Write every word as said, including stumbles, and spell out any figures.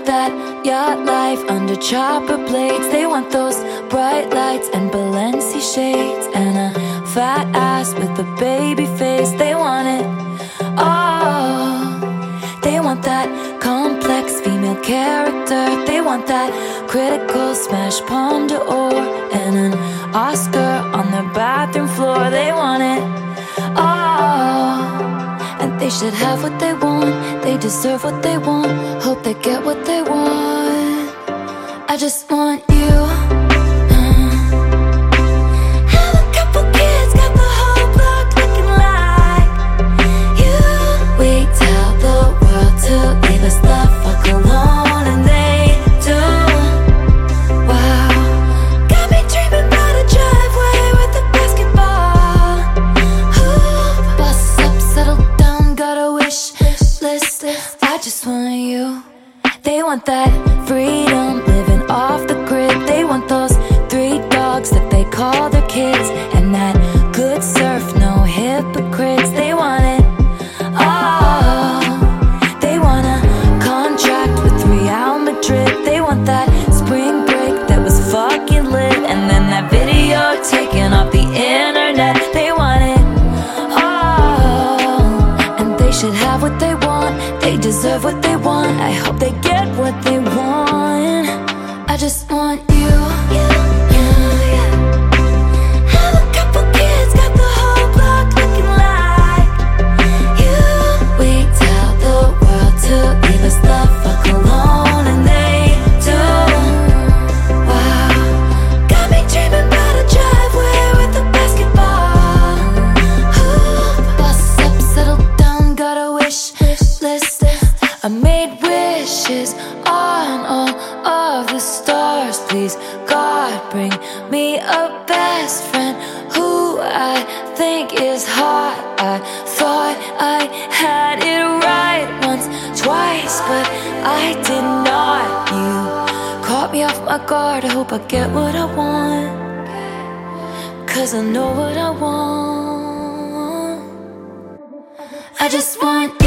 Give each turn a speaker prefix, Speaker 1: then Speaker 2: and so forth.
Speaker 1: that yacht life under chopper blades. They want those bright lights and Balenci shades and a fat ass with a baby face. They want it all. They want that complex female character. They want that critical smash Palme d'Or and an Oscar on their bathroom floor. They want it all. And they should have what they want. They deserve what they want. Hope they get what they want. I just want you. Have a couple kids, got the whole block looking like you. We tell the world to leave us the fuck alone, and they do. Wow, got me dreaming about a driveway with a basketball hoop. Bus up, settle down, got a wish list. I just want you. They want that freedom, living off the grid. They want those three dogs that they call their kids, and that good surf, no hypocrites. They want it all. They want a contract with Real Madrid. They want that spring break that was fucking lit, and then that video taken off the internet. They want it all. And they should have what they want. They deserve what they want. I hope they get what they want. I just want you. Have a couple kids, got the whole block looking like you. We tell the world to leave us the fuck alone, and they do. Wow, got me dreaming about a driveway with a basketball hoop. Bus up, settle down, got a wish list. I made wishes on all of the stars. Please, God, bring me a best friend who I think is hot. I thought I had it right once, twice, but I did not. You caught me off my guard. I hope I get what I want, 'cause I know what I want. I just want you.